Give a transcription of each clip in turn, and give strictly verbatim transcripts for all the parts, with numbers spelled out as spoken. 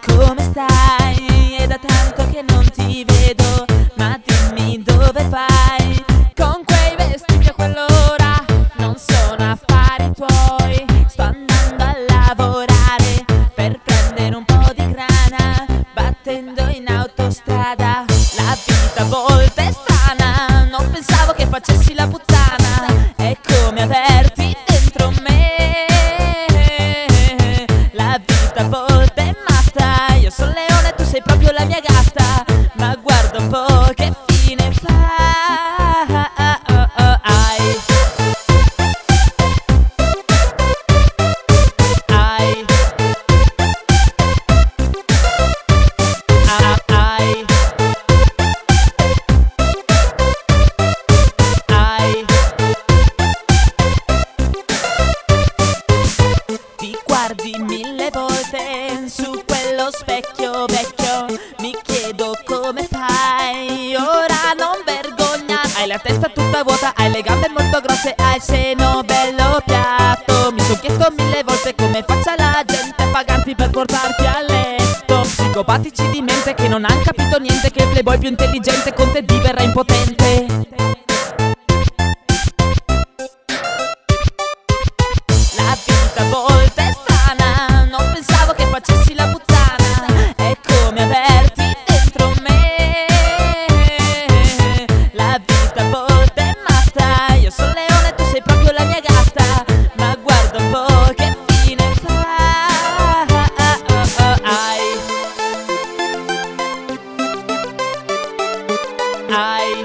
come stai? È da tanto che non ti vedo, ma dimmi dove vai? Con quei vestiti a quell'ora non sono affari tuoi. Sto andando a lavorare per prendere un po' di grana, battendo in autostrada. La vita a volte è strana, non pensavo che facessi la puttana. È come averti dentro me. La vita a volte è matta, io sono leone e tu sei proprio la mia gatta. Ma guarda un po' che fine fai. Ai. Ai. Ai. Ai. Ti guardi mille volte su quello specchio vecchio, mi chiedo come fai, ora non vergognarti. Hai la testa tutta vuota, hai le gambe molto grosse, hai il seno bello piatto. Mi son chiesto mille volte come faccia la gente a pagarti per portarti a letto. Psicopatici di mente che non han capito niente, che il playboy più intelligente con te diverrà impotente. La vita a volte è strana, non pensavo che facessi la puttana. È come averti dentro me. La vita a volte è matta, io sono leone e tu sei proprio la mia gatta. Ma guarda un po' che fine fai. Ai.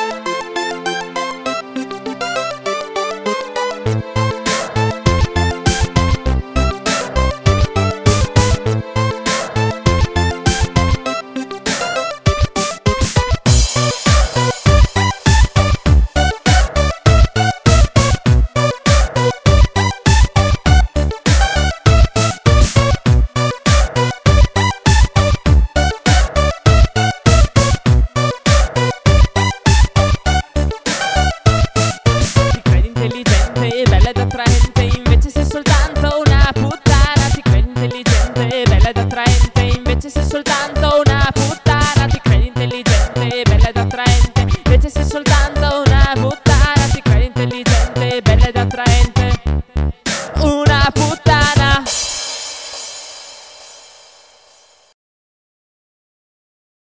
Bella ed attraente, invece sei soltanto una puttana. Ti credi intelligente, bella ed attraente, invece sei soltanto una